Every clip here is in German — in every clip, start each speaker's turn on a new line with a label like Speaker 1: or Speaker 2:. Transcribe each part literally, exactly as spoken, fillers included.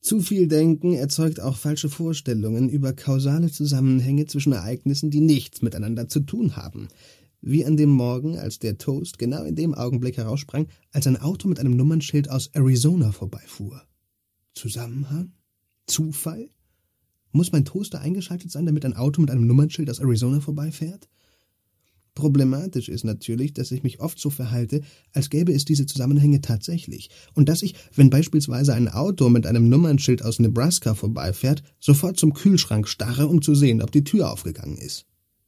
Speaker 1: Zu viel Denken erzeugt auch falsche Vorstellungen über kausale Zusammenhänge zwischen Ereignissen, die nichts miteinander zu tun haben. Wie an dem Morgen, als der Toast genau in dem Augenblick heraussprang, als ein Auto mit einem Nummernschild aus Arizona vorbeifuhr. Zusammenhang? Zufall? Muss mein Toaster eingeschaltet sein, damit ein Auto mit einem Nummernschild aus Arizona vorbeifährt? Problematisch ist natürlich, dass ich mich oft so verhalte, als gäbe es diese Zusammenhänge tatsächlich und dass ich, wenn beispielsweise ein Auto mit einem Nummernschild aus Nebraska vorbeifährt, sofort zum Kühlschrank starre, um zu sehen, ob die Tür aufgegangen ist.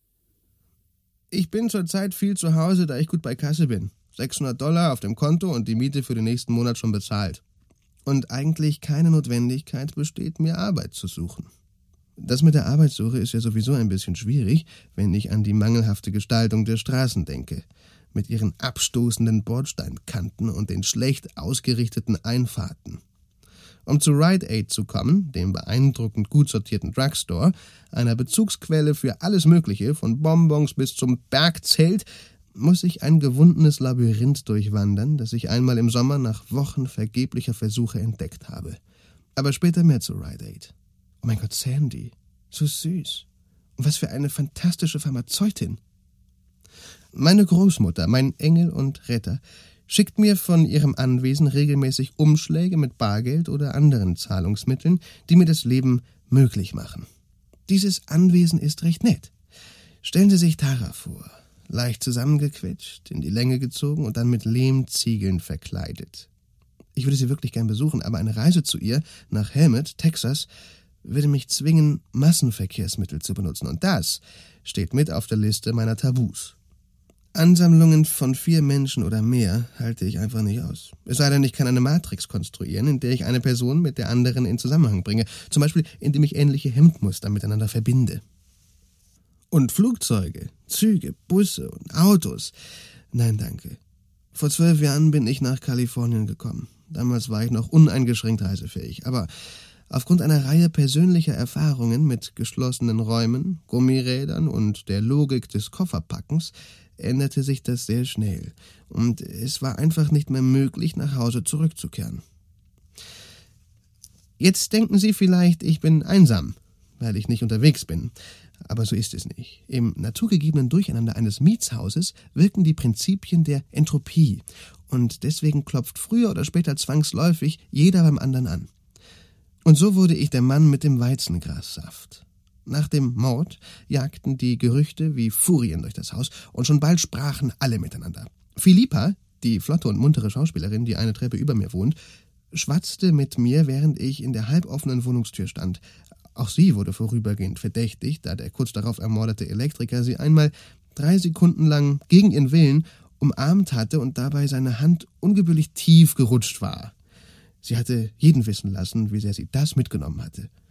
Speaker 2: Ich bin zurzeit viel zu Hause, da ich gut bei Kasse bin. sechshundert Dollar auf dem Konto und die Miete für den nächsten Monat schon bezahlt. Und eigentlich keine Notwendigkeit besteht, mir Arbeit zu suchen. Das mit der Arbeitssuche ist ja sowieso ein bisschen schwierig, wenn ich an die mangelhafte Gestaltung der Straßen denke, mit ihren abstoßenden Bordsteinkanten und den schlecht ausgerichteten Einfahrten. Um zu Rite Aid zu kommen, dem beeindruckend gut sortierten Drugstore, einer Bezugsquelle für alles Mögliche, von Bonbons bis zum Bergzelt, muss ich ein gewundenes Labyrinth durchwandern, das ich einmal im Sommer nach Wochen vergeblicher Versuche entdeckt habe. Aber später mehr zu Rite Aid. Oh mein Gott, Sandy, so süß. Und was für eine fantastische Pharmazeutin. Meine Großmutter, mein Engel und Retter, schickt mir von ihrem Anwesen regelmäßig Umschläge mit Bargeld oder anderen Zahlungsmitteln, die mir das Leben möglich machen. Dieses Anwesen ist recht nett. Stellen Sie sich Tara vor, leicht zusammengequetscht, in die Länge gezogen und dann mit Lehmziegeln verkleidet. Ich würde sie wirklich gern besuchen, aber eine Reise zu ihr nach Helmet, Texas, würde mich zwingen, Massenverkehrsmittel zu benutzen. Und das steht mit auf der Liste meiner Tabus. Ansammlungen von vier Menschen oder mehr halte ich einfach nicht aus. Es sei denn, ich kann eine Matrix konstruieren, in der ich eine Person mit der anderen in Zusammenhang bringe. Zum Beispiel, indem ich ähnliche Hemdmuster miteinander verbinde. Und Flugzeuge, Züge, Busse und Autos. Nein, danke. Vor zwölf Jahren bin ich nach Kalifornien gekommen. Damals war ich noch uneingeschränkt reisefähig. Aber aufgrund einer Reihe persönlicher Erfahrungen mit geschlossenen Räumen, Gummirädern und der Logik des Kofferpackens änderte sich das sehr schnell. Und es war einfach nicht mehr möglich, nach Hause zurückzukehren. Jetzt denken Sie vielleicht, ich bin einsam, weil ich nicht unterwegs bin. Aber so ist es nicht. Im naturgegebenen Durcheinander eines Mietshauses wirken die Prinzipien der Entropie. Und deswegen klopft früher oder später zwangsläufig jeder beim anderen an. Und so wurde ich der Mann mit dem Weizengrassaft. Nach dem Mord jagten die Gerüchte wie Furien durch das Haus und schon bald sprachen alle miteinander. Philippa, die flotte und muntere Schauspielerin, die eine Treppe über mir wohnt, schwatzte mit mir, während ich in der halboffenen Wohnungstür stand. Auch sie wurde vorübergehend verdächtigt, da der kurz darauf ermordete Elektriker sie einmal drei Sekunden lang gegen ihren Willen umarmt hatte und dabei seine Hand ungebührlich tief gerutscht war. Sie hatte jeden wissen lassen, wie sehr sie das mitgenommen hatte.